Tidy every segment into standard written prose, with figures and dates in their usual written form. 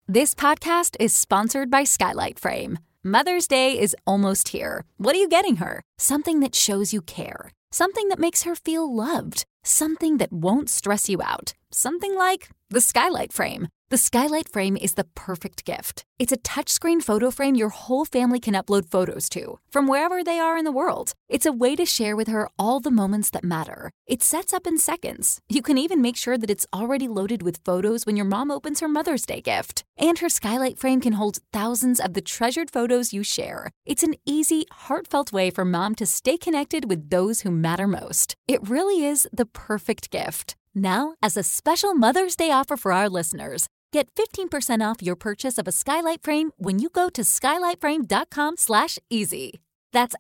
This podcast is sponsored by Skylight Frame. Mother's Day is almost here. What are you getting her? Something that shows you care. Something that makes her feel loved. Something that won't stress you out. Something like the Skylight Frame. The Skylight Frame is the perfect gift. It's a touchscreen photo frame your whole family can upload photos to, from wherever they are in the world. It's a way to share with her all the moments that matter. It sets up in seconds. You can even make sure that it's already loaded with photos when your mom opens her Mother's Day gift. And her Skylight Frame can hold thousands of the treasured photos you share. It's an easy, heartfelt way for mom to stay connected with those who matter most. It really is the perfect gift. Now, as a special Mother's Day offer for our listeners, get 15% off your purchase of a Skylight Frame when you go to skylightframe.com/easy. That's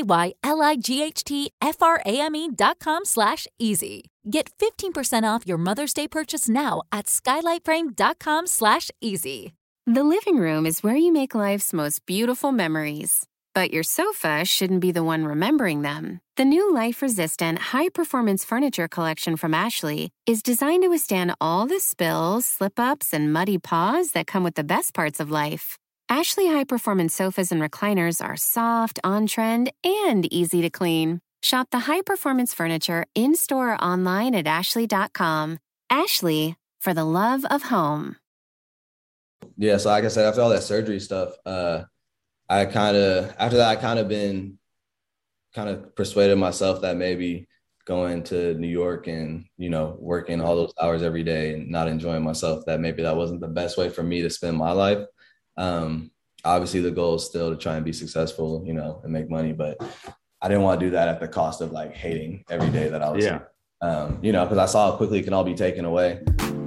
SKYLIGHTFRAME.com/easy. Get 15% off your Mother's Day purchase now at skylightframe.com/easy. The living room is where you make life's most beautiful memories. But your sofa shouldn't be the one remembering them. The new life-resistant, high-performance furniture collection from Ashley is designed to withstand all the spills, slip-ups, and muddy paws that come with the best parts of life. Ashley high-performance sofas and recliners are soft, on-trend, and easy to clean. Shop the high-performance furniture in-store or online at ashley.com. Ashley, for the love of home. Yeah, so like I said, after all that surgery stuff, after that, I been persuaded myself that maybe going to New York and, working all those hours every day and not enjoying myself, that maybe that wasn't the best way for me to spend my life. Obviously the goal is still to try and be successful, and make money, but I didn't want to do that at the cost of like hating every day that I was, because I saw how quickly it can all be taken away.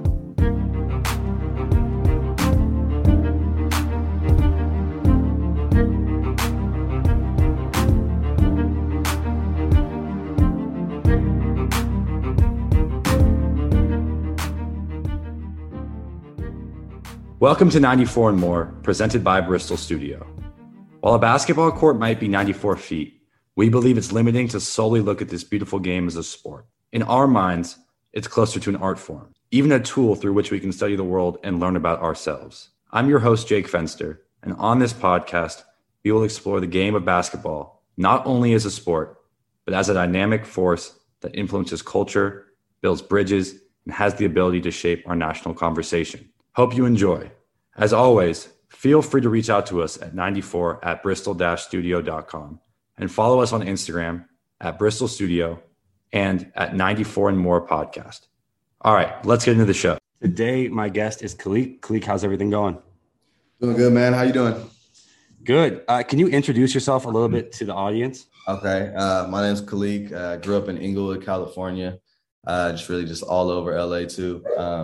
Welcome to 94 and More, presented by Bristol Studio. While a basketball court might be 94 feet, we believe it's limiting to solely look at this beautiful game as a sport. In our minds, it's closer to an art form, even a tool through which we can study the world and learn about ourselves. I'm your host, Jake Fenster, and on this podcast, we will explore the game of basketball, not only as a sport, but as a dynamic force that influences culture, builds bridges, and has the ability to shape our national conversation. Hope you enjoy. As always, feel free to reach out to us at 94@bristol-studio.com and follow us on Instagram at Bristol Studio and at 94 and More Podcast. All right, let's get into the show. Today, my guest is Khalid. Khalid, how's everything going? Doing good, man. How you doing? Good. Can you introduce yourself a little bit to the audience? Okay. My name's Khalid. Grew up in Inglewood, California. Just all over LA too.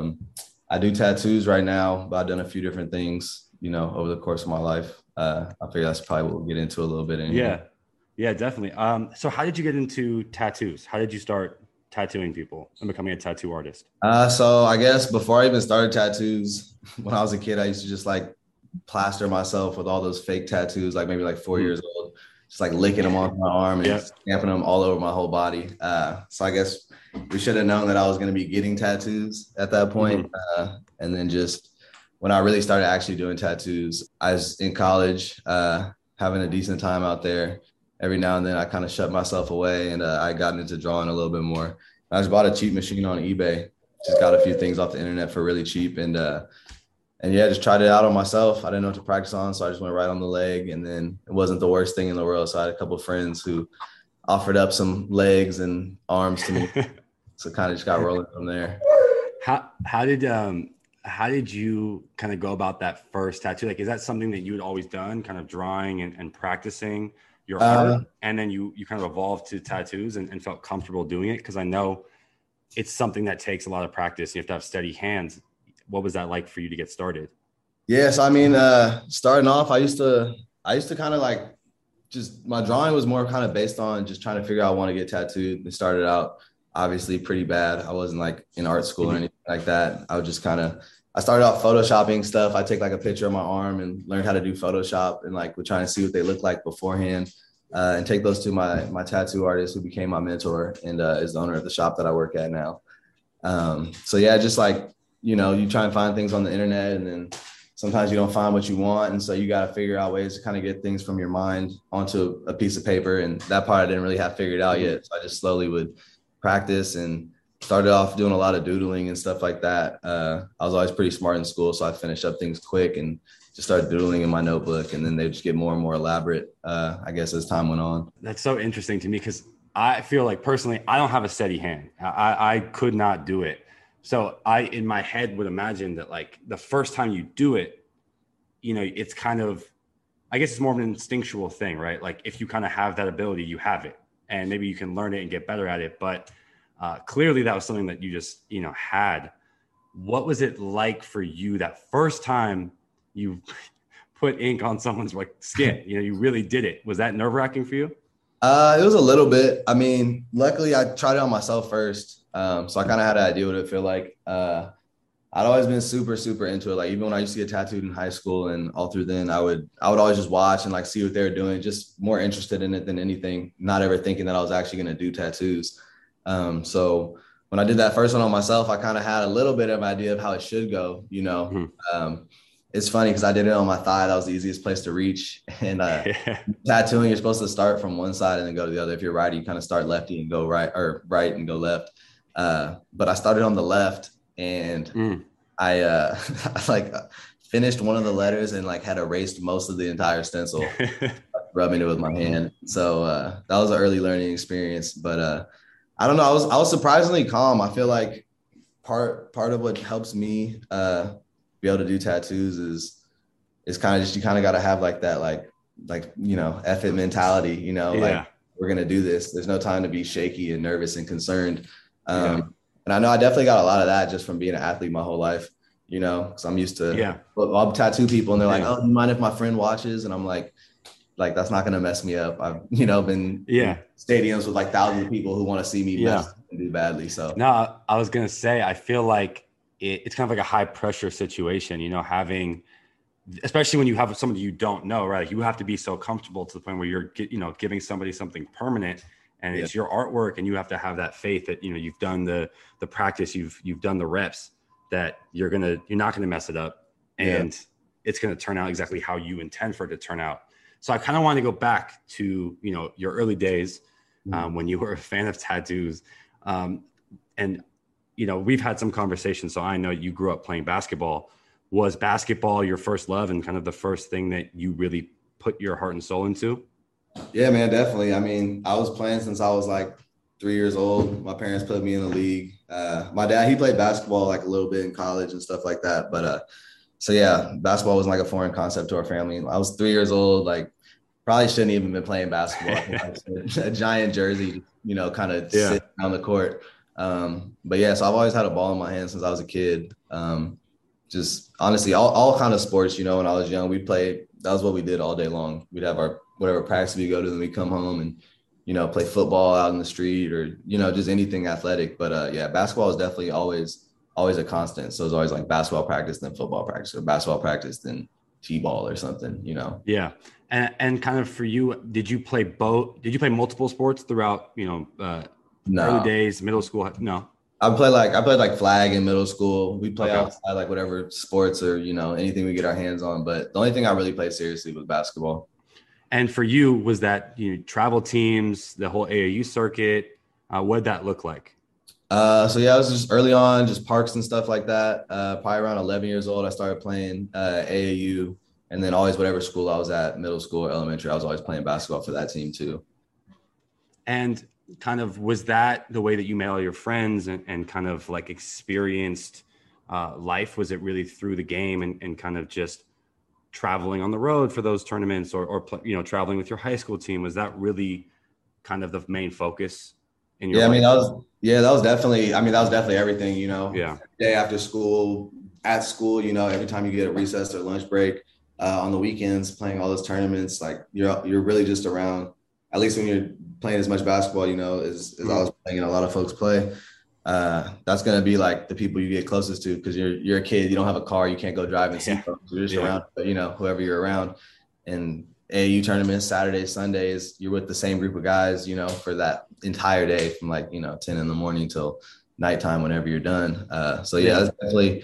I do tattoos right now, but I've done a few different things, over the course of my life. I figure that's probably what we'll get into a little bit. Yeah, definitely. So how did you get into tattoos? How did you start tattooing people and becoming a tattoo artist? So I guess before I even started tattoos, when I was a kid, I used to just like plaster myself with all those fake tattoos, like maybe like 4 years old, just like licking them off my arm and stamping them all over my whole body. So I guess we should have known that I was going to be getting tattoos at that point. And then just when I really started actually doing tattoos, I was in college, having a decent time out there. Every now and then I kind of shut myself away and I got into drawing a little bit more. I just bought a cheap machine on eBay, just got a few things off the internet for really cheap. And just tried it out on myself. I didn't know what to practice on, so I just went right on the leg. And then it wasn't the worst thing in the world. So I had a couple of friends who offered up some legs and arms to me. So kind of just got rolling from there. How did you kind of go about that first tattoo? Like, is that something that you had always done, kind of drawing and practicing your art? And then you kind of evolved to tattoos and felt comfortable doing it? Because I know it's something that takes a lot of practice. You have to have steady hands. What was that like for you to get started? Yes. I mean, starting off, I used to kind of like, just my drawing was more kind of based on just trying to figure out I want to get tattooed. It started out obviously pretty bad. I wasn't like in art school or anything like that. I started off photoshopping stuff. I take like a picture of my arm and learn how to do Photoshop and like we're trying to see what they look like beforehand and take those to my tattoo artist who became my mentor and is the owner of the shop that I work at now. Just like, you try and find things on the internet and then sometimes you don't find what you want. And so you got to figure out ways to kind of get things from your mind onto a piece of paper. And that part I didn't really have figured out yet. So I just slowly would practice and started off doing a lot of doodling and stuff like that. I was always pretty smart in school, so I finished up things quick and just started doodling in my notebook. And then they just get more and more elaborate, I guess, as time went on. That's so interesting to me because I feel like personally, I don't have a steady hand. I could not do it. So I, in my head, would imagine that like the first time you do it, you know, it's kind of, I guess it's more of an instinctual thing, right? Like if you kind of have that ability, you have it, and maybe you can learn it and get better at it. But clearly that was something that you just, you know, had. What was it like for you that first time you put ink on someone's like skin? You know, you really did it. Was that nerve-wracking for you? It was a little bit. I mean, luckily I tried it on myself first. So I kind of had an idea what it would feel like. I'd always been super, super into it. Like even when I used to get tattooed in high school and all through then, I would always just watch and like see what they were doing, just more interested in it than anything, not ever thinking that I was actually going to do tattoos. So when I did that first one on myself, I kind of had a little bit of an idea of how it should go, you know. It's funny because I did it on my thigh. That was the easiest place to reach. And tattooing, you're supposed to start from one side and then go to the other. If you're righty, you kind of start lefty and go right, or right and go left. But I started on the left, and I like finished one of the letters and like had erased most of the entire stencil, rubbing it with my hand. So that was an early learning experience. But I don't know. I was surprisingly calm. I feel like part of what helps me be able to do tattoos is kind of just, you kind of got to have like that, like, you know, F it mentality, you know, like we're going to do this. There's no time to be shaky and nervous and concerned. And I know I definitely got a lot of that just from being an athlete my whole life, you know, because I'm used to, I'll tattoo people and they're like, oh, you mind if my friend watches? And I'm like, that's not going to mess me up. I've, you know, been in stadiums with like thousands of people who want to see me mess and do badly. So no, I was going to say, I feel like it's kind of like a high pressure situation, you know, having, especially when you have somebody you don't know, right? You have to be so comfortable to the point where you're, you know, giving somebody something permanent and it's your artwork, and you have to have that faith that, you know, you've done the practice, you've done the reps, that you're not going to mess it up, and it's going to turn out exactly how you intend for it to turn out. So I kind of want to go back to, you know, your early days when you were a fan of tattoos. And, you know, we've had some conversations, so I know you grew up playing basketball. Was basketball your first love and kind of the first thing that you really put your heart and soul into? Yeah, man, definitely. I mean, I was playing since I was like 3 years old. My parents put me in the league. My dad, he played basketball like a little bit in college and stuff like that. But so yeah, basketball was like a foreign concept to our family. I was 3 years old, like probably shouldn't even been playing basketball. I think a giant jersey, you know, kind of sitting on the court. But yeah, so I've always had a ball in my hand since I was a kid. Just honestly, all kind of sports, you know, when I was young, we'd play. That was what we did all day long. We'd have our whatever practice we go to, then we come home and, you know, play football out in the street or, you know, just anything athletic. But yeah, basketball is definitely always a constant. So it's always like basketball practice, then football practice, or basketball practice, then t-ball or something, you know? Yeah. And kind of for you, did you play multiple sports throughout, you know, early days, middle school? No. I played like flag in middle school. We play outside like whatever sports or, you know, anything we get our hands on. But the only thing I really played seriously was basketball. And for you, was that, you know, travel teams, the whole AAU circuit? What did that look like? So yeah, I was just early on, just parks and stuff like that. Probably around 11 years old, I started playing AAU, and then always whatever school I was at, middle school or elementary, I was always playing basketball for that team too. And kind of, was that the way that you met all your friends and kind of like experienced life? Was it really through the game and kind of just traveling on the road for those tournaments or you know, traveling with your high school team? Was that really kind of the main focus in your life? I mean, that was definitely everything, you know. Day after school, at school, you know, every time you get a recess or lunch break, on the weekends, playing all those tournaments, like you're really just around, at least when you're playing as much basketball, you know, as I was playing and a lot of folks play. That's going to be like the people you get closest to, because you're a kid, you don't have a car, you can't go drive and see folks. You're just around, you know, whoever you're around. And AAU tournaments, Saturdays, Sundays, you're with the same group of guys, you know, for that entire day from like, you know, 10 in the morning till nighttime whenever you're done. So yeah, that's definitely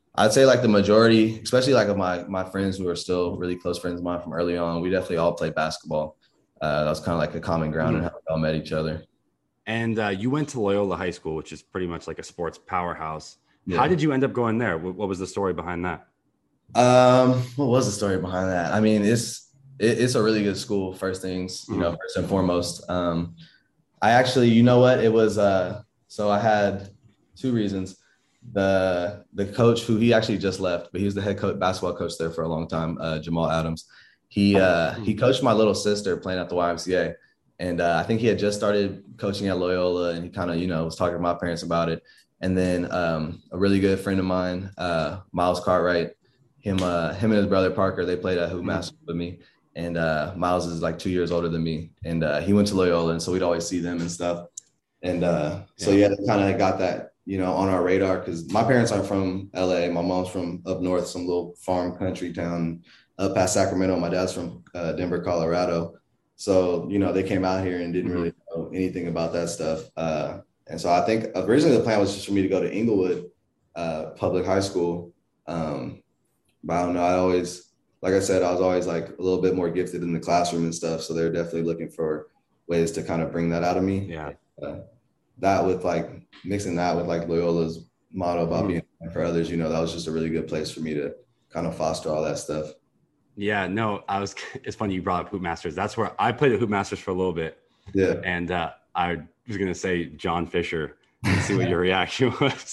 I'd say like the majority, especially like of my friends who are still really close friends of mine from early on, we definitely all played basketball. That was kind of like a common ground and how we all met each other. And you went to Loyola High School, which is pretty much like a sports powerhouse. Yeah. How did you end up going there? What was the story behind that? What was the story behind that? I mean, it's a really good school. First things, first and foremost. I actually, you know what? It was so I had two reasons. The coach who he actually just left, but he was the head coach, basketball coach there for a long time, Jamal Adams. He coached my little sister playing at the YMCA. And I think he had just started coaching at Loyola, and he kind of, was talking to my parents about it. And then a really good friend of mine, Miles Cartwright, him and his brother Parker, they played at Hoop Masters with me. And Miles is like 2 years older than me. And he went to Loyola, and so we'd always see them and stuff. And so, they kind of got that, on our radar, because my parents aren't from LA. My mom's from up north, some little farm country town up past Sacramento. My dad's from Denver, Colorado. So, they came out here and didn't really know anything about that stuff. And so I think originally the plan was just for me to go to Inglewood Public High School. But I don't know. Like I said, I was always like a little bit more gifted in the classroom and stuff. So they're definitely looking for ways to kind of bring that out of me. Yeah. That with like mixing that with like Loyola's motto about being for others, that was just a really good place for me to kind of foster all that stuff. Yeah, no, it's funny you brought up Hoop Masters. That's where I played at Hoop Masters for a little bit. Yeah. And I was going to say John Fisher and see what your reaction was.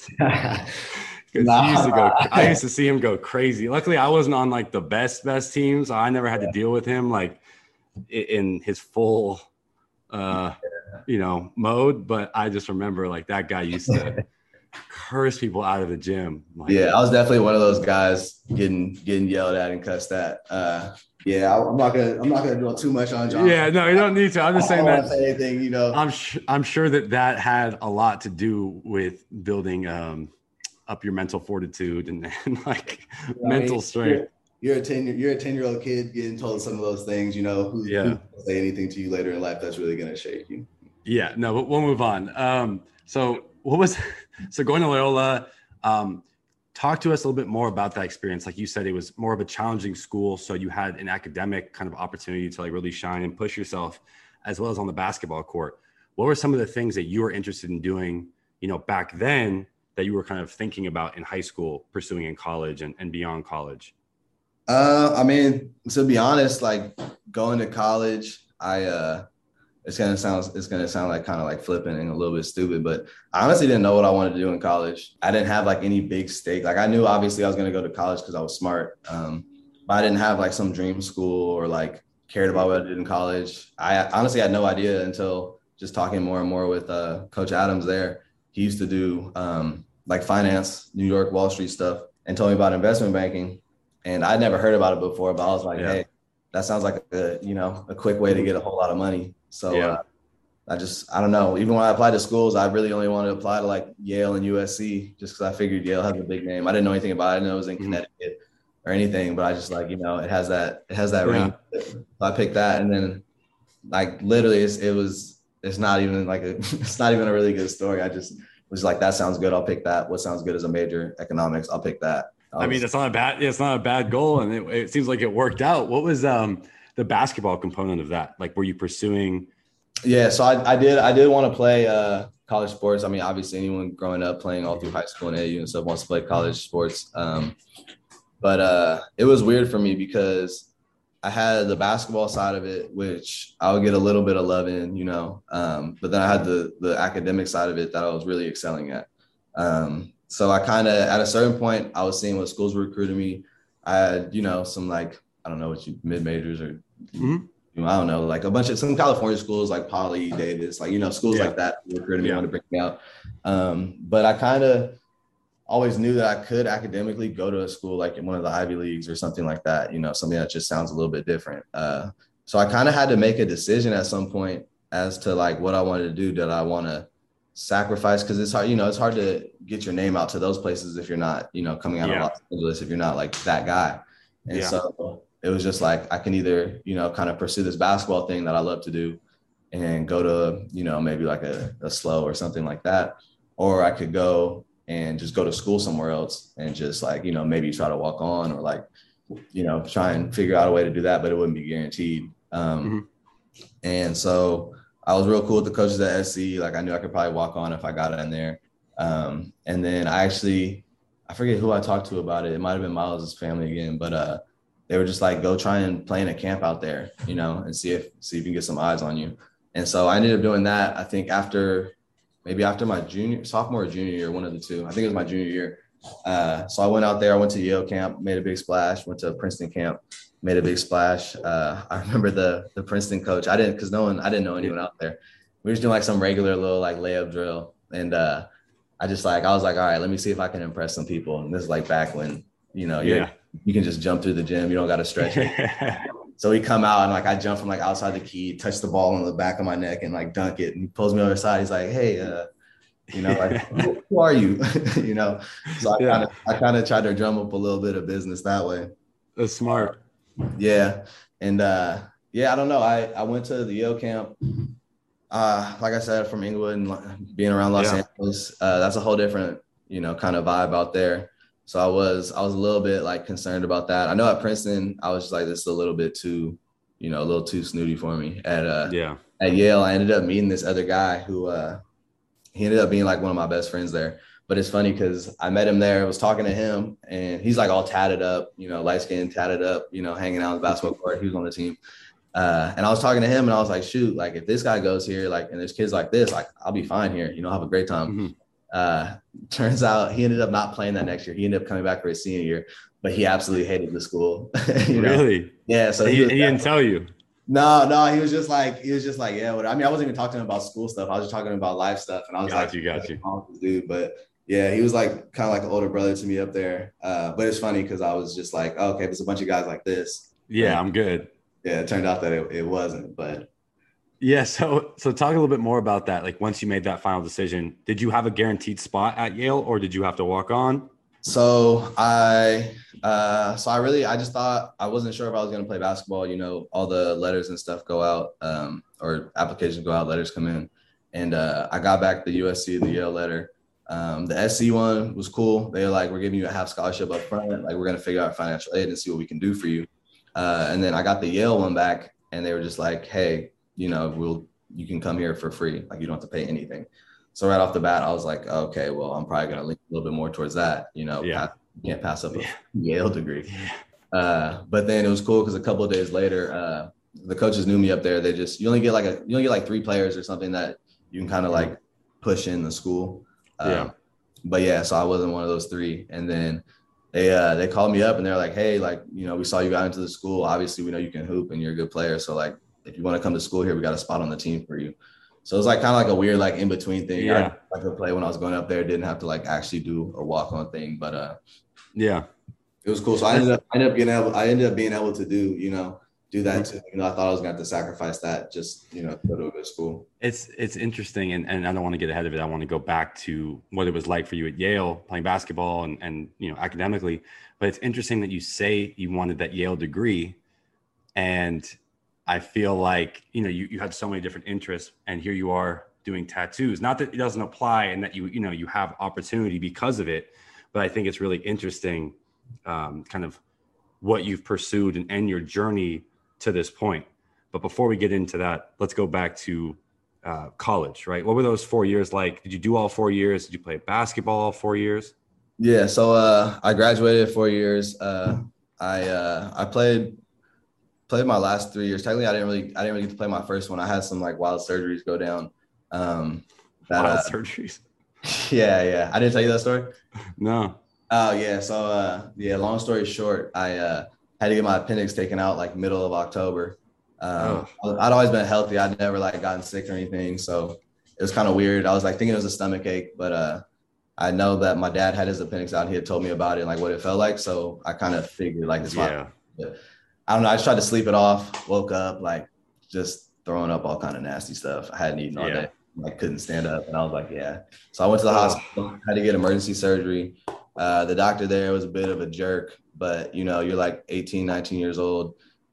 I used to see him go crazy. Luckily, I wasn't on like the best teams. So I never had to deal with him like in his full, mode. But I just remember like that guy used to curse people out of the gym. Like, yeah, I was definitely one of those guys getting yelled at and cussed at. I'm not gonna dwell too much on John. Yeah, no, you don't need to. I'm just saying that say anything, I'm sure that had a lot to do with building up your mental fortitude and like mental strength. You're a 10-year-old kid getting told some of those things, who's gonna say anything to you later in life that's really gonna shake you. Yeah, no, but we'll move on. So going to Loyola, talk to us a little bit more about that experience. Like you said, it was more of a challenging school. So you had an academic kind of opportunity to like really shine and push yourself as well as on the basketball court. What were some of the things that you were interested in doing, back then that you were kind of thinking about in high school, pursuing in college and beyond college? I mean, to be honest, like going to college, it's gonna sound like kind of like flippant and a little bit stupid, but I honestly didn't know what I wanted to do in college. I didn't have like any big stake. Like I knew obviously I was gonna go to college because I was smart, but I didn't have like some dream school or like cared about what I did in college. I honestly had no idea until just talking more and more with Coach Adams there. He used to do like finance, New York, Wall Street stuff, and told me about investment banking. And I'd never heard about it before, but I was like, hey, that sounds like a quick way to get a whole lot of money. So I don't know. Even when I applied to schools, I really only wanted to apply to like Yale and USC just because I figured Yale has a big name. I didn't know anything about it. I didn't know it was in Connecticut or anything, but I just like, it has that ring. So I picked that, and then like literally it's not even a really good story. I just was like, that sounds good. I'll pick that. What sounds good as a major? Economics. I'll pick that. It's not a bad goal, and it seems like it worked out. What was the basketball component of that? Like, were you pursuing? Yeah, so I did want to play college sports. I mean, obviously anyone growing up playing all through high school and AU and stuff wants to play college sports. But it was weird for me because I had the basketball side of it, which I would get a little bit of love in, but then I had the academic side of it that I was really excelling at. So I kind of, at a certain point, I was seeing what schools were recruiting me. I had, some like, I don't know what mid-majors or, I don't know, like a bunch of some California schools like Poly, Davis, like, schools like that recruited me, wanted to bring me out. But I kind of always knew that I could academically go to a school like in one of the Ivy Leagues or something like that, something that just sounds a little bit different. So I kind of had to make a decision at some point as to like what I wanted to do. Did I want to sacrifice, because it's hard, it's hard to get your name out to those places if you're not, coming out of Los Angeles, if you're not like that guy. And so it was just like, I can either, kind of pursue this basketball thing that I love to do and go to, maybe like a SLO or something like that, or I could go and just go to school somewhere else and just like, you know, maybe try to walk on or like, you know, try and figure out a way to do that, but it wouldn't be guaranteed. And so I was real cool with the coaches at SC. Like I knew I could probably walk on if I got in there. And then I forget who I talked to about it. It might've been Miles' family again, but they were just like, go try and play in a camp out there, you know, and see if you can get some eyes on you. And so I ended up doing that. I think after my sophomore or junior year, one of the two. I think it was my junior year. So I went out there. I went to Yale camp, made a big splash. Went to Princeton camp, made a big splash. I remember the Princeton coach. I didn't know anyone out there. We were just doing like some regular little like layup drill, and I was like, all right, let me see if I can impress some people. And this is like back when, you know, you can just jump through the gym. You don't got to stretch it. So he come out and like I jump from like outside the key, touch the ball on the back of my neck and like dunk it. And he pulls me over the side. He's like, hey, you know, like, who are you? You know, so I kind of tried to drum up a little bit of business that way. That's smart. Yeah. And I don't know. I went to the Yale camp. Like I said, from Inglewood and being around Los Angeles, that's a whole different, you know, kind of vibe out there. So I was a little bit like concerned about that. I know at Princeton, I was just like, this is a little bit too, you know, a little too snooty for me. At Yale, I ended up meeting this other guy who he ended up being like one of my best friends there. But it's funny because I met him there, I was talking to him, and he's like all tatted up, you know, light skin, tatted up, you know, hanging out on the basketball court. He was on the team. And I was talking to him and I was like, shoot, like if this guy goes here, like, and there's kids like this, like I'll be fine here, you know, have a great time. Turns out he ended up not playing that next year. He ended up coming back for his senior year, but he absolutely hated the school. You know? Really? Yeah. So he didn't tell you. No, he was just like, yeah. I mean, I wasn't even talking to him about school stuff. I was just talking about life stuff. And I was got you. Dude, but yeah, he was like kind of like an older brother to me up there. But it's funny because I was just like, oh, okay, there's a bunch of guys like this. Yeah, I'm good. Yeah, it turned out that it wasn't, but yeah. So talk a little bit more about that. Like once you made that final decision, did you have a guaranteed spot at Yale or did you have to walk on? So I just thought, I wasn't sure if I was going to play basketball. You know, all the letters and stuff go out, or applications go out, letters come in. And I got back the USC, the Yale letter. The SC one was cool. They were like, we're giving you a half scholarship up front. Like, we're going to figure out financial aid and see what we can do for you. And then I got the Yale one back and they were just like, hey, you know, you can come here for free. Like, you don't have to pay anything. So right off the bat, I was like, okay, well, I'm probably going to lean a little bit more towards that, you know, you can't pass up a Yale degree. But then it was cool because a couple of days later, the coaches knew me up there. They just, you only get like 3 players or something that you can kind of like push in the school. But yeah, so I wasn't one of those 3. And then they called me up and they're like, hey, like, you know, we saw you got into the school. Obviously, we know you can hoop and you're a good player. So like, if you want to come to school here, we got a spot on the team for you. So it was like kind of like a weird, like in between thing. Yeah. I could play when I was going up there, didn't have to like actually do a walk on thing, but yeah, it was cool. So I ended up being able to do that too. You know, I thought I was going to have to sacrifice that just, you know, to go to a good school. It's interesting. And I don't want to get ahead of it. I want to go back to what it was like for you at Yale playing basketball and, you know, academically, but it's interesting that you say you wanted that Yale degree. And I feel like, you know, you had so many different interests and here you are doing tattoos, not that it doesn't apply and that you have opportunity because of it, but I think it's really interesting kind of what you've pursued and your journey to this point. But before we get into that, let's go back to college, right? What were those 4 years like? Did you do all 4 years? Did you play basketball all 4 years? Yeah. So I graduated 4 years. I played my last 3 years. Technically, I didn't really get to play my first one. I had some like wild surgeries go down. Wild surgeries. Yeah. I didn't tell you that story. No. Oh yeah. So long story short, I had to get my appendix taken out like middle of October. I'd always been healthy. I'd never like gotten sick or anything. So it was kind of weird. I was like thinking it was a stomach ache, but I know that my dad had his appendix out. He had told me about it and like what it felt like. So I kind of figured like this. I don't know. I just tried to sleep it off. Woke up like just throwing up all kind of nasty stuff. I hadn't eaten all day. Like couldn't stand up. And I was like, yeah. So I went to the hospital. Had to get emergency surgery. The doctor there was a bit of a jerk, but you know, you're like 18, 19 years old.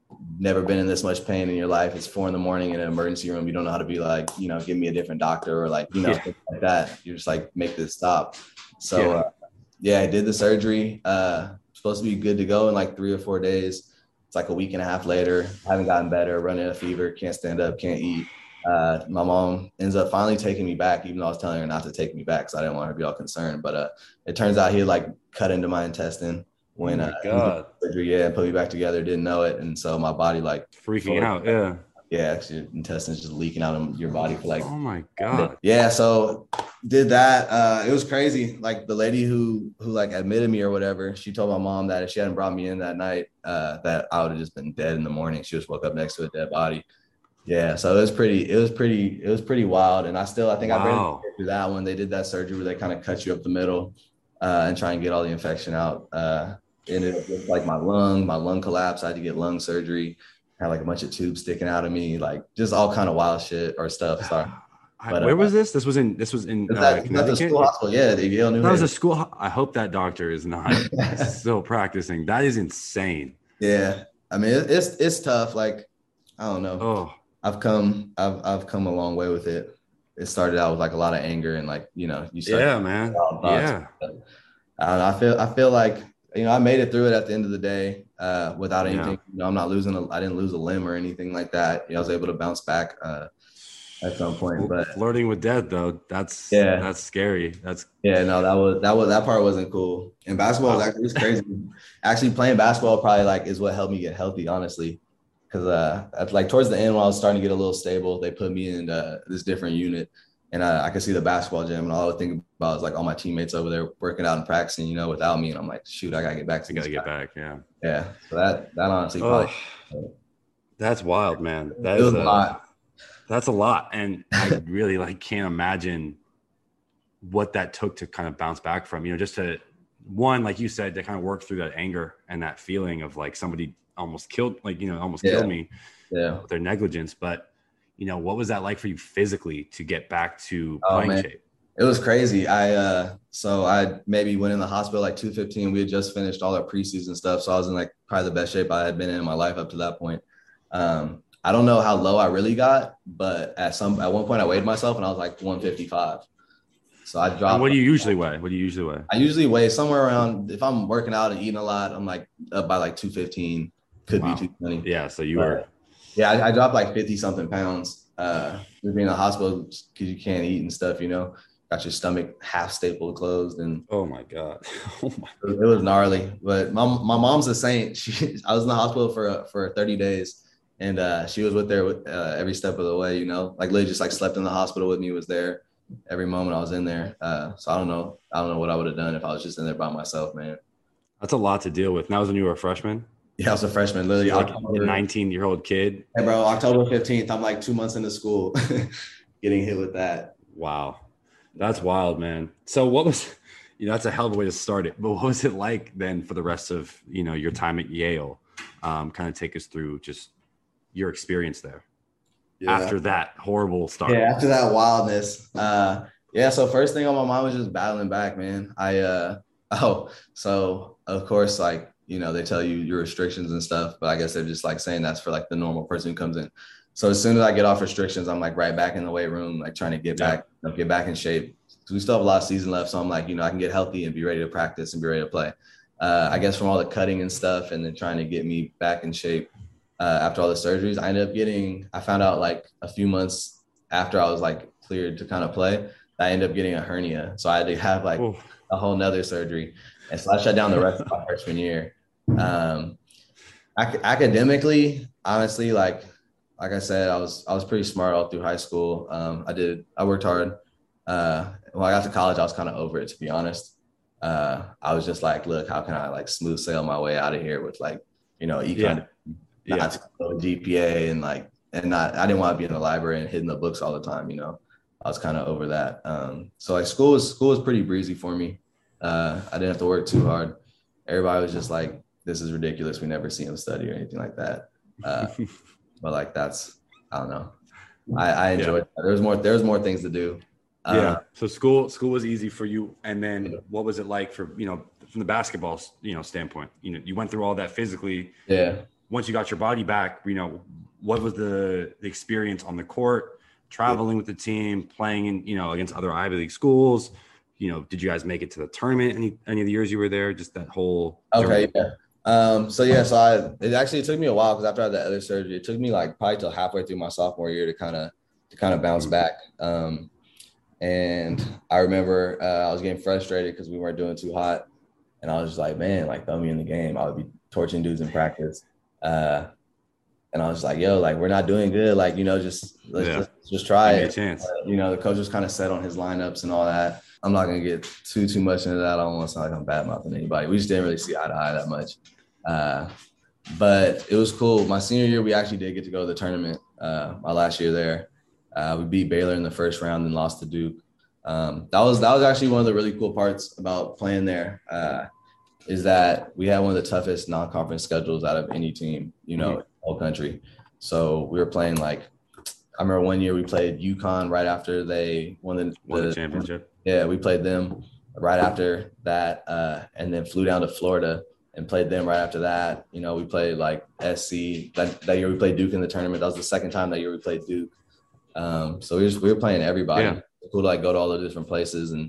never been in this much pain in your life. It's 4 a.m. in an emergency room. You don't know how to be like, give me a different doctor or like, things like that. You're just like, make this stop. So I did the surgery. Supposed to be good to go in like 3 or 4 days. It's like a week and a half later. Haven't gotten better, running a fever, can't stand up, can't eat. My mom ends up finally taking me back, even though I was telling her not to take me back because I didn't want her to be all concerned. But it turns out he had like cut into my intestine when surgery, and put me back together. Didn't know it, and so my body like freaking out. Actually, your intestines just leaking out of your body for like. Oh my god. Yeah, so did that. It was crazy. Like the lady who like admitted me or whatever, she told my mom that if she hadn't brought me in that night, that I would have just been dead in the morning. She just woke up next to a dead body. Yeah, so it was pretty wild. And I think I barely get through that one. They did that surgery where they kind of cut you up the middle and try and get all the infection out. Ended up with like my lung collapsed. I had to get lung surgery. Had like a bunch of tubes sticking out of me, like just all kind of wild shit or stuff. Sorry. But, where was this? This was in Connecticut? The school hospital. Yeah, the Yale New Haven. That was a school. I hope that doctor is not still practicing. That is insane. Yeah, I mean it's tough. Like I don't know. Oh. I've come a long way with it. It started out with like a lot of anger and like, you start. Yeah, man. Yeah. I feel like, I made it through it at the end of the day without anything. I'm not I didn't lose a limb or anything like that. I was able to bounce back at some point. But flirting with death though, that's scary. That part wasn't cool. And basketball was crazy. Actually playing basketball probably like is what helped me get healthy, honestly. Because like towards the end when I was starting to get a little stable, they put me in this different unit, and I could see the basketball gym, and all I would think about was like all my teammates over there working out and practicing, without me, and I'm like, shoot, I gotta get back. Yeah. So that honestly, probably. That's wild, man. That is a lot. That's a lot, and I really can't imagine what that took to kind of bounce back from. Just to one, like you said, to kind of work through that anger and that feeling of like somebody almost killed me with their negligence. But what was that like for you physically to get back to playing shape? It was crazy. I maybe went in the hospital like 215. We had just finished all our preseason stuff, so I was in like probably the best shape I had been in my life up to that point. I don't know how low I really got, but at one point I weighed myself and I was like 155. So I dropped. And what do you usually weigh? I usually weigh somewhere around, if I'm working out and eating a lot, I'm like up by like 215. Could be 220. Yeah, so you were. Yeah, I dropped like 50 something pounds. Being in the hospital because you can't eat and stuff. Got your stomach half stapled closed, and oh my god, it was gnarly. But my mom's a saint. I was in the hospital for 30 days, and she was with every step of the way. Like literally just like slept in the hospital with me. Was there every moment I was in there. So I don't know what I would have done if I was just in there by myself, man. That's a lot to deal with. Now, when you were a freshman. Yeah, I was a freshman, literally. So like a 19-year-old kid. Hey, bro, October 15th, I'm like 2 months into school getting hit with that. Wow. That's wild, man. So what was, that's a hell of a way to start it. But what was it like then for the rest of, your time at Yale? Kind of take us through just your experience there after that horrible start. Yeah, after that wildness. So first thing on my mind was just battling back, man. So of course, like, they tell you your restrictions and stuff, but I guess they're just like saying that's for like the normal person who comes in. So as soon as I get off restrictions, I'm like right back in the weight room, like trying to get back in shape. So we still have a lot of season left. So I'm like, I can get healthy and be ready to practice and be ready to play. I guess from all the cutting and stuff and then trying to get me back in shape after all the surgeries, I found out like a few months after I was like cleared to kind of play, I ended up getting a hernia. So I had to have like a whole nother surgery. And so I shut down the rest of my freshman year. Academically, honestly, like I said, I was pretty smart all through high school. I worked hard. When I got to college, I was kind of over it, to be honest. I was just like, look, how can I like smooth sail my way out of here with like, econ, not GPA and like, I didn't want to be in the library and hitting the books all the time. I was kind of over that. So like school was pretty breezy for me. I didn't have to work too hard. Everybody was just like, this is ridiculous. We never see him study or anything like that. But like, I don't know. I enjoyed it. There was more things to do. So school was easy for you. And then what was it like for, from the basketball, standpoint, you went through all that physically. Yeah. once you got your body back, what was the experience on the court, traveling with the team, playing in, against other Ivy League schools? Did you guys make it to the tournament any of the years you were there? Just that whole journey? Yeah. So it took me a while, because after I had that other surgery, it took me like probably till halfway through my sophomore year to kind of bounce back. And I remember I was getting frustrated because we weren't doing too hot, and I was just like, man, like, throw me in the game. I would be torching dudes in practice. And I was like, yo, like, we're not doing good. Like, let's just try it. A chance. The coach was kind of set on his lineups and all that. I'm not going to get too much into that. I don't want to sound like I'm bad-mouthing anybody. We just didn't really see eye to eye that much. But it was cool. My senior year, we actually did get to go to the tournament. My last year there, we beat Baylor in the first round and lost to Duke. That was actually one of the really cool parts about playing there, is that we had one of the toughest non-conference schedules out of any team, in the whole country. So we were playing, like, I remember one year we played UConn right after they won the championship. Yeah, we played them right after that, and then flew down to Florida and played them right after that. We played like SC. That year we played Duke in the tournament. That was the second time that year we played Duke. So we were playing everybody. Yeah. It's cool to like go to all the different places and,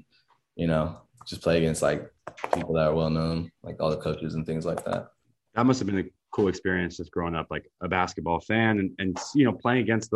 just play against like people that are well known, like all the coaches and things like that. That must have been a cool experience just growing up, like a basketball fan and playing against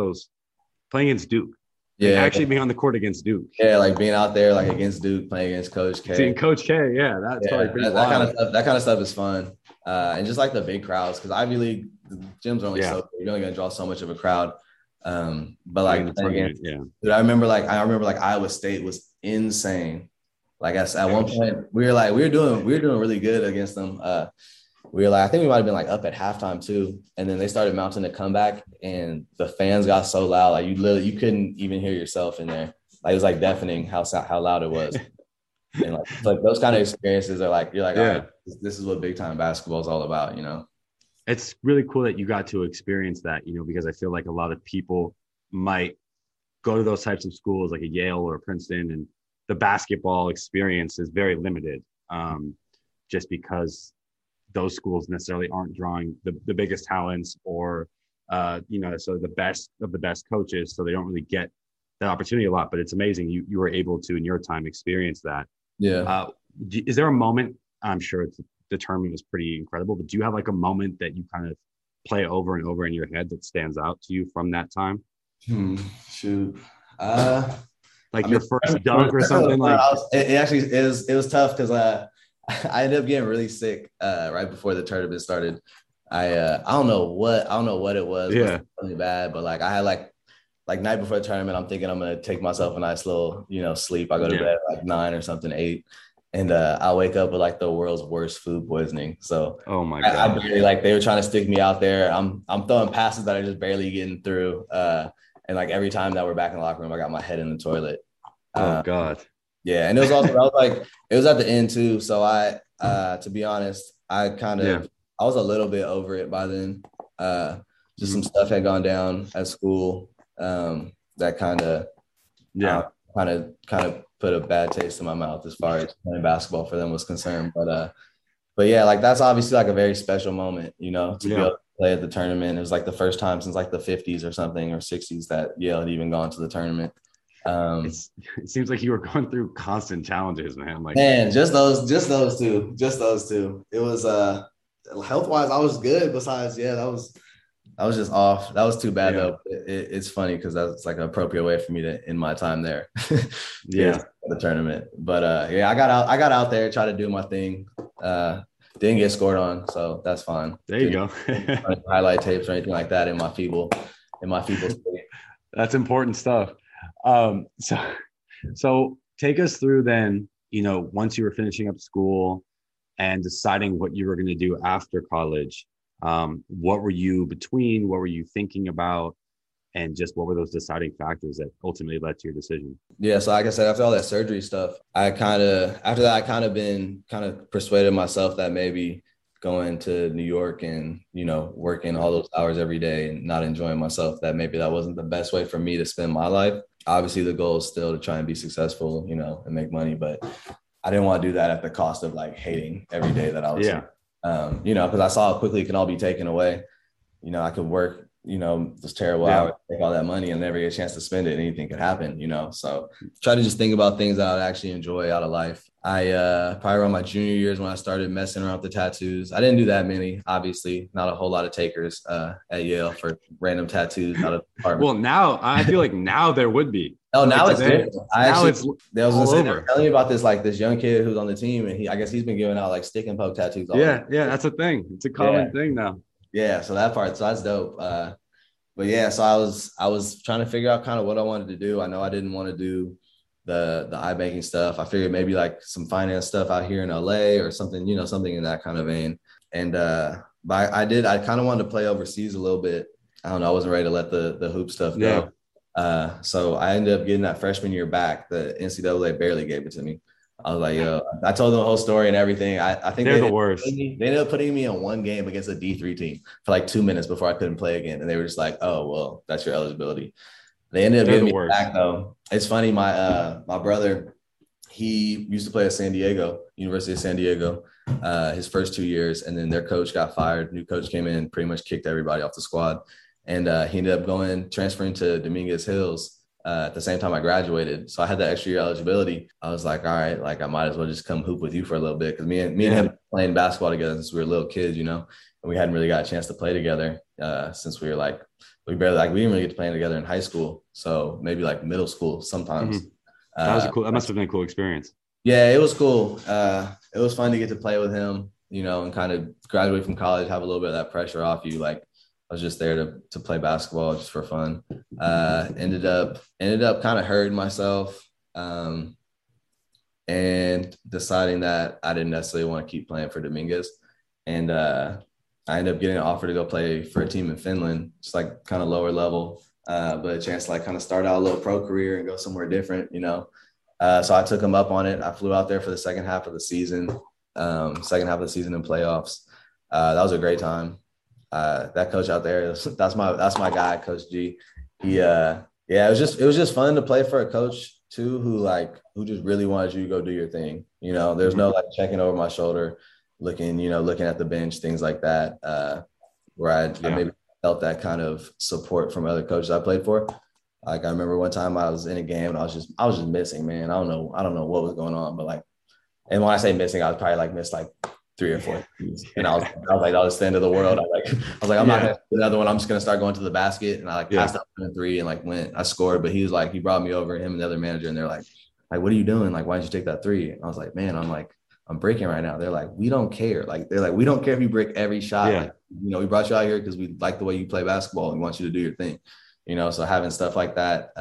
Duke. Yeah, actually being on the court against Duke. Yeah, like being out there like against Duke, playing against Coach K. Seeing Coach K, that's probably pretty that kind of stuff is fun. And just like the big crowds, because Ivy League gyms are only so you're only gonna draw so much of a crowd. But like dude, I remember Iowa State was insane. Like at one point we were doing really good against them. We were like, I think we might have been like up at halftime too. And then they started mounting a comeback and the fans got so loud. Like you couldn't even hear yourself in there. Like it was like deafening how loud it was. And like those kind of experiences are like, you're like, all right, this is what big time basketball is all about, It's really cool that you got to experience that, because I feel like a lot of people might go to those types of schools like a Yale or a Princeton, and the basketball experience is very limited, just because those schools necessarily aren't drawing the biggest talents or, so the best of the best coaches. So they don't really get that opportunity a lot, but it's amazing. You were able to, in your time, experience that. Yeah. Is there a moment, I'm sure the tournament was pretty incredible, but do you have like a moment that you kind of play over and over in your head that stands out to you from that time? Shoot. Your first dunk or something like it was tough because I ended up getting really sick right before the tournament started. I don't know what it was. Yeah. It was really bad, but like I had like night before the tournament, I'm thinking I'm gonna take myself a nice little sleep. I go to bed at like 9 or something, 8, and I wake up with like the world's worst food poisoning. So oh my god, I barely, they were trying to stick me out there. I'm throwing passes that are just barely getting through. And like every time that we're back in the locker room, I got my head in the toilet. Oh god. Yeah, and it was also it was at the end too. So I, to be honest, I was a little bit over it by then. Just some stuff had gone down at school that kind of put a bad taste in my mouth as far as playing basketball for them was concerned. But yeah, like that's obviously like a very special moment, to be able to play at the tournament. It was like the first time since like the 50s or something or 60s that Yale had even gone to the tournament. It seems like you were going through constant challenges, man. Like, just those two. It was health wise, I was good. Besides, that was just off. That was too bad though. It's funny because that's like an appropriate way for me to end my time there. The tournament. But I got out there, tried to do my thing. Didn't get scored on, so that's fine. There you go. Highlight tapes or anything like that in my feeble state. That's important stuff. So take us through then, once you were finishing up school and deciding what you were going to do after college, what were you thinking about, and just what were those deciding factors that ultimately led to your decision? Yeah. So like I said, after all that surgery stuff, I kind of been persuaded myself that maybe going to New York and, working all those hours every day and not enjoying myself, that maybe that wasn't the best way for me to spend my life. Obviously the goal is still to try and be successful, and make money, but I didn't want to do that at the cost of like hating every day that I was here. Because I saw how quickly it can all be taken away. I could work, those terrible hours, take all that money and never get a chance to spend it. Anything could happen, So try to just think about things that I would actually enjoy out of life. I probably around my junior years when I started messing around with the tattoos. I didn't do that many, obviously, not a whole lot of takers at Yale for random tattoos out of the department. Well, now I feel like now there would be. Oh, now it's different. They was all over. They were telling me about this young kid who's on the team, and I guess he's been giving out like stick and poke tattoos. That's a thing. It's a common thing now. Yeah, so that's dope. But yeah, so I was trying to figure out kind of what I wanted to do. I know I didn't want to do the iBanking stuff. I figured maybe like some finance stuff out here in LA or something, something in that kind of vein. And but I kind of wanted to play overseas a little bit. I don't know. I wasn't ready to let the hoop stuff go. So I ended up getting that freshman year back. The NCAA barely gave it to me. I was like, yo, I told them the whole story and everything. I think they're the worst. They ended up putting me in one game against a D3 team for like 2 minutes before I couldn't play again. And they were just like, oh, well, that's your eligibility. They ended up getting me back though. It's funny. My brother, he used to play at San Diego, University of San Diego, his first 2 years. And then their coach got fired. New coach came in, pretty much kicked everybody off the squad. And he ended up transferring to Dominguez Hills at the same time I graduated. So I had that extra year eligibility. I was like, all right, like I might as well just come hoop with you for a little bit. Cause me and him playing basketball together since we were little kids, and we hadn't really got a chance to play together since we were we didn't really get to play together in high school. So maybe like middle school sometimes. Mm-hmm. That must've been a cool experience. Yeah, it was cool. It was fun to get to play with him, and kind of graduate from college, have a little bit of that pressure off you. Like, I was just there to play basketball just for fun. Ended up kind of hurting myself and deciding that I didn't necessarily want to keep playing for Dominguez. And I ended up getting an offer to go play for a team in Finland, just like kind of lower level, but a chance to like kind of start out a little pro career and go somewhere different, So I took him up on it. I flew out there for the second half of the season in playoffs. That was a great time. That coach out there, that's my guy, Coach G. He it was just fun to play for a coach too who just really wanted you to go do your thing. There's no like checking over my shoulder, looking at the bench, things like that. Where I maybe felt that kind of support from other coaches I played for. Like I remember one time I was in a game and I was just missing, man. I don't know what was going on, but and when I say missing, I was probably missed 3 or 4 and I was like, oh, it's the end of the world. I was like, I'm not gonna do another one. I'm just gonna start going to the basket. And I passed up 3 and I scored. But he was he brought me over, him and the other manager, and they're like, what are you doing? Why didn't you take that 3? And I was like, man, I'm breaking right now. They're like, we don't care. They're like, we don't care if you break every shot. We brought you out here because we like the way you play basketball and we want you to do your thing. So having stuff like that,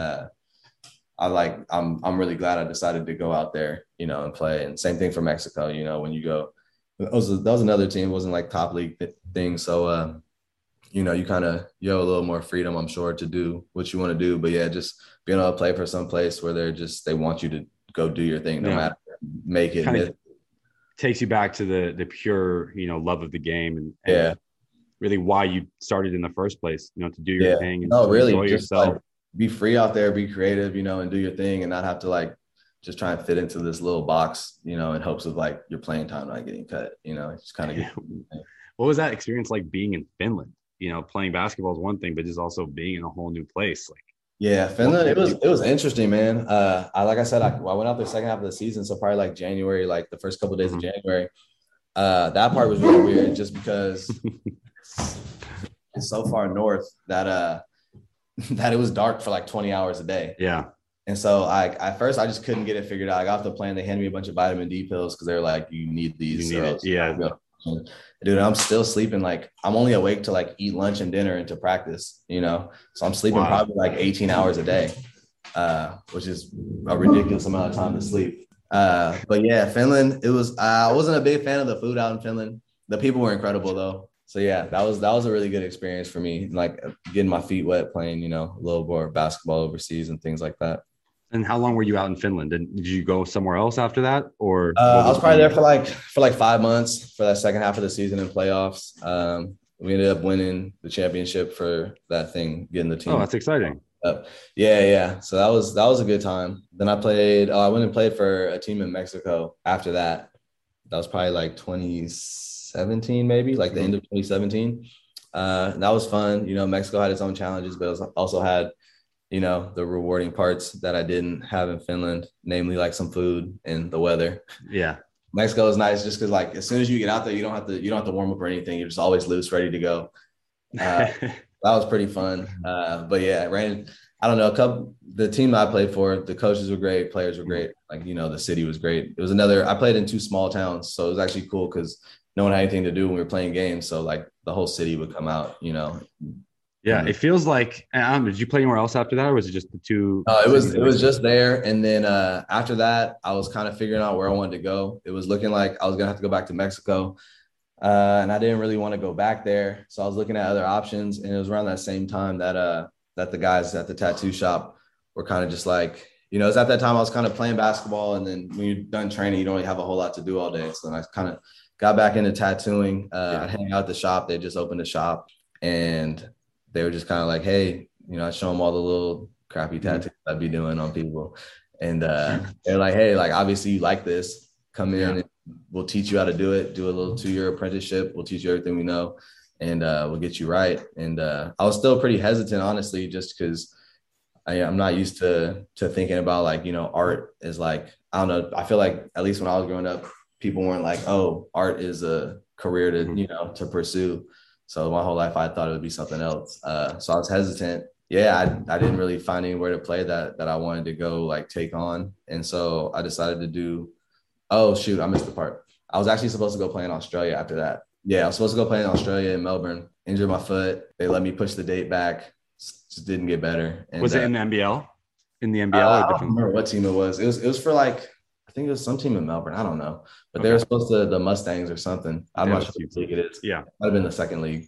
I'm really glad I decided to go out there, and play. And same thing for Mexico, when you go. That was another team. It wasn't top league thing. So, you have a little more freedom, I'm sure, to do what you want to do. But yeah, just being able to play for some place where they want you to go do your thing, no matter, make it. Kind of takes you back to the pure, love of the game and really why you started in the first place, to do your thing and really enjoy yourself. Be free out there, be creative, and do your thing and not have to just try and fit into this little box, in hopes of your playing time not getting cut, just kind of. What was that experience like being in Finland? Playing basketball is one thing, but just also being in a whole new place. Finland, it was interesting, man. Like I said, I went out there second half of the season. So probably January, the first couple of days of January, that part was really weird just because it's so far north that it was dark for 20 hours a day. Yeah. And so at first I just couldn't get it figured out. I got off the plane. They handed me a bunch of vitamin D pills because they're like, you need these. You need it. Yeah. Dude, I'm still sleeping. I'm only awake to eat lunch and dinner and to practice, So I'm sleeping probably 18 hours a day, which is a ridiculous amount of time to sleep. But yeah, Finland, I wasn't a big fan of the food out in Finland. The people were incredible though. So yeah, that was a really good experience for me. Getting my feet wet, playing, a little more basketball overseas and things like that. And how long were you out in Finland? Did you go somewhere else after that, or? I was probably there for 5 months for that second half of the season in playoffs. We ended up winning the championship for that thing, getting the team. Oh, that's exciting. Yeah. So that was a good time. Then I went and played for a team in Mexico after that. That was probably 2017 2017, maybe like the end of 2017. And that was fun. You know, Mexico had its own challenges, but it also had, you know, the rewarding parts that I didn't have in Finland, namely like some food and the weather. Yeah. Mexico is nice just because like as soon as you get out there, you don't have to warm up or anything. You're just always loose, ready to go. That was pretty fun. But yeah, I don't know, the team I played for, the coaches were great, players were great. Like, you know, the city was great. It was I played in 2 small towns. So it was actually cool because no one had anything to do when we were playing games. So like the whole city would come out, you know. Yeah, it feels like. Did you play anywhere else after that, or was it just the 2? It was just there, and then after that, I was kind of figuring out where I wanted to go. It was looking like I was gonna have to go back to Mexico, and I didn't really want to go back there. So I was looking at other options, and it was around that same time that the guys at the tattoo shop were kind of just like, you know, it's at that time I was kind of playing basketball, and then when you're done training, you don't really have a whole lot to do all day. So then I kind of got back into tattooing. I'd hang out at the shop. They just opened a shop, and they were just kind of like, hey, you know, I show them all the little crappy tattoos I'd be doing on people. And they're like, hey, like, obviously you like this, come in and we'll teach you how to do it. Do a little 2-year apprenticeship. We'll teach you everything we know, and we'll get you right. And I was still pretty hesitant, honestly, just because I'm not used to thinking about like, you know, art is like, I don't know. I feel like at least when I was growing up, people weren't like, oh, art is a career to, you know, to pursue. So my whole life, I thought it would be something else. So I was hesitant. Yeah, I didn't really find anywhere to play that I wanted to go like take on. And so I decided to do, oh, shoot, I missed the part. I was actually supposed to go play in Australia after that. Yeah, I was supposed to go play in Australia in Melbourne, injured my foot. They let me push the date back. Just didn't get better. And, was it in the NBL? In the NBL? I don't remember what team it was. It was for like, I think it was some team in Melbourne. I don't know. But they were supposed to, the Mustangs or something. I'm not sure what league it is. Yeah. Might have been the second league.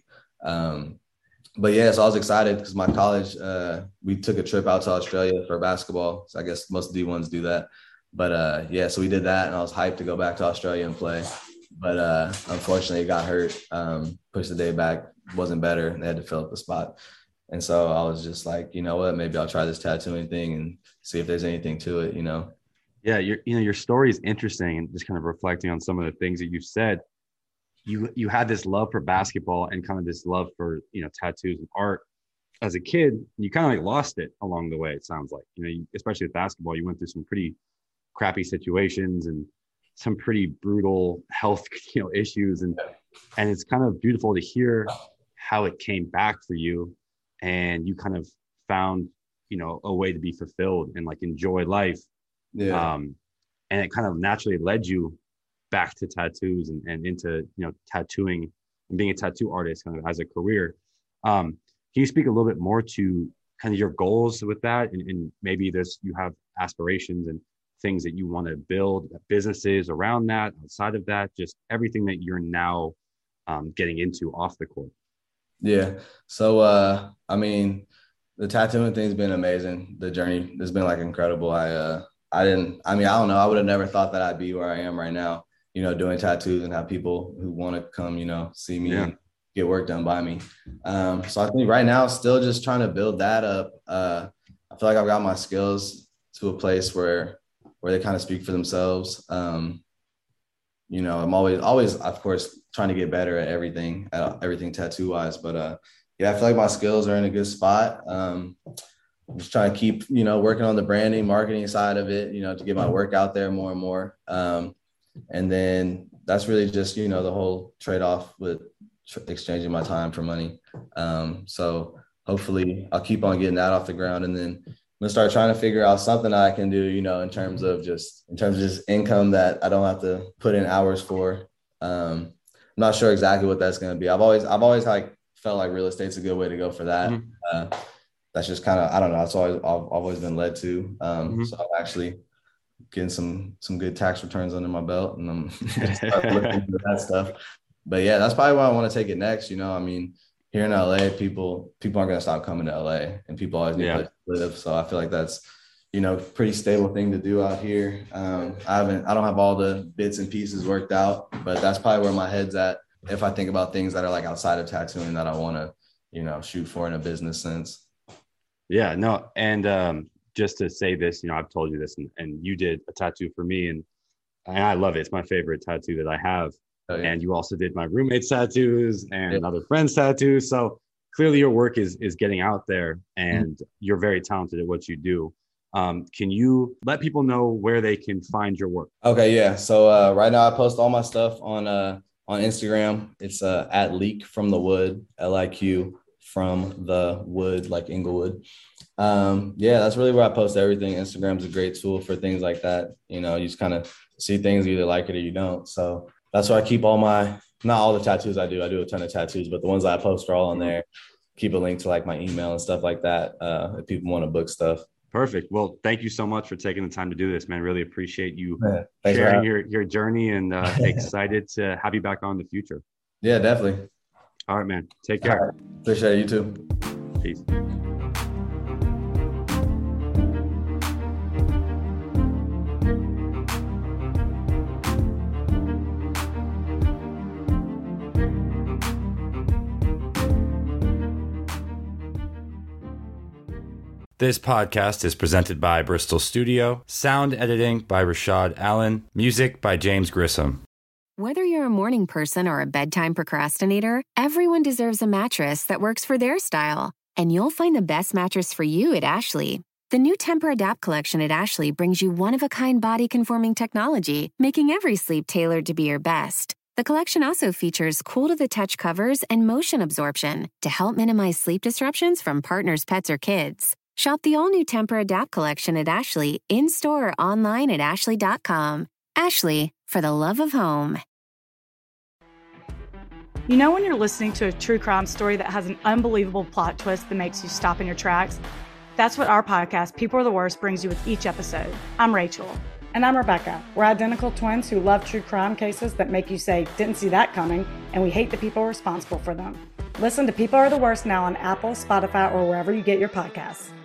But yeah, so I was excited because my college, we took a trip out to Australia for basketball. So I guess most D1s do that. But yeah, so we did that, and I was hyped to go back to Australia and play. But unfortunately, it got hurt. Pushed the day back, wasn't better, and they had to fill up the spot. And so I was just like, you know what, maybe I'll try this tattooing thing and see if there's anything to it, you know. Yeah, your story is interesting, and just kind of reflecting on some of the things that you've said. You had this love for basketball and kind of this love for, you know, tattoos and art as a kid. You kind of like lost it along the way. It sounds like, you know, especially with basketball, you went through some pretty crappy situations and some pretty brutal health, you know, issues, and it's kind of beautiful to hear how it came back for you, and you kind of found, you know, a way to be fulfilled and like enjoy life. Yeah. And it kind of naturally led you back to tattoos and into, you know, tattooing and being a tattoo artist kind of as a career. Can you speak a little bit more to kind of your goals with that? And maybe you have aspirations and things that you want to build, businesses around that, outside of that, just everything that you're now getting into off the court. Yeah. So, I mean, the tattooing thing's been amazing. The journey has been like incredible. I don't know. I would have never thought that I'd be where I am right now, you know, doing tattoos and have people who want to come, you know, see me and get work done by me. So I think right now, still just trying to build that up. I feel like I've got my skills to a place where they kind of speak for themselves. You know, I'm always, of course, trying to get better at everything tattoo wise. But yeah, I feel like my skills are in a good spot. I'm just trying to keep, you know, working on the branding, marketing side of it, you know, to get my work out there more and more. And then that's really just, you know, the whole trade-off with exchanging my time for money. So hopefully I'll keep on getting that off the ground, and then I'm gonna start trying to figure out something I can do, you know, in terms of just income that I don't have to put in hours for. I'm not sure exactly what that's going to be. I've always like felt like real estate's a good way to go for that. Mm-hmm. That's just kind of, I don't know. That's always, I've always been led to. So I'm actually getting some good tax returns under my belt, and I'm start looking into that stuff. But yeah, that's probably why I want to take it next. You know, I mean, here in LA, people aren't going to stop coming to LA, and people always need to live. So I feel like that's, you know, pretty stable thing to do out here. I don't have all the bits and pieces worked out, but that's probably where my head's at if I think about things that are like outside of tattooing that I want to, you know, shoot for in a business sense. Yeah, no. And just to say this, you know, I've told you this, and you did a tattoo for me, and I love it. It's my favorite tattoo that I have. Oh, yeah. And you also did my roommate's tattoos and other friends' tattoos. So clearly your work is getting out there, and you're very talented at what you do. Can you let people know where they can find your work? Okay, yeah. So right now I post all my stuff on Instagram. It's at Leak from the Wood, LIQ from the Wood, like Inglewood. Yeah, that's really where I post everything. Instagram's a great tool for things like that. You know, you just kind of see things, you either like it or you don't. So that's where I keep not all the tattoos I do a ton of tattoos, but the ones that I post are all on there. Keep a link to like my email and stuff like that if people want to book stuff. Perfect. Well, thank you so much for taking the time to do this, man. Really appreciate you sharing your journey, and excited to have you back on in the future. Yeah, definitely. All right, man. Take care. Right. Appreciate it. You too. Peace. This podcast is presented by Bristol Studio. Sound editing by Rashad Allen. Music by James Grissom. Whether you're a morning person or a bedtime procrastinator, everyone deserves a mattress that works for their style. And you'll find the best mattress for you at Ashley. The new Tempur-Adapt collection at Ashley brings you one-of-a-kind body-conforming technology, making every sleep tailored to be your best. The collection also features cool-to-the-touch covers and motion absorption to help minimize sleep disruptions from partners, pets, or kids. Shop the all-new Tempur-Adapt collection at Ashley, in-store or online at ashley.com. Ashley, for the love of home. You know when you're listening to a true crime story that has an unbelievable plot twist that makes you stop in your tracks? That's what our podcast, People Are the Worst, brings you with each episode. I'm Rachel. And I'm Rebecca. We're identical twins who love true crime cases that make you say, didn't see that coming, and we hate the people responsible for them. Listen to People Are the Worst now on Apple, Spotify, or wherever you get your podcasts.